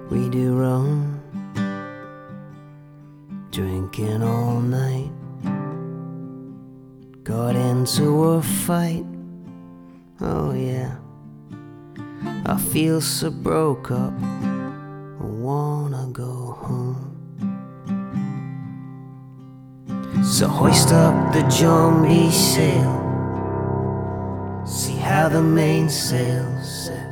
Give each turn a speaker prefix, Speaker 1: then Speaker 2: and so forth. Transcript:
Speaker 1: we do roam, drinking all night. Got into a fight, oh yeah. I feel so broke up, I wanna go home. So hoist up the John B. sail, see how the mainsail set.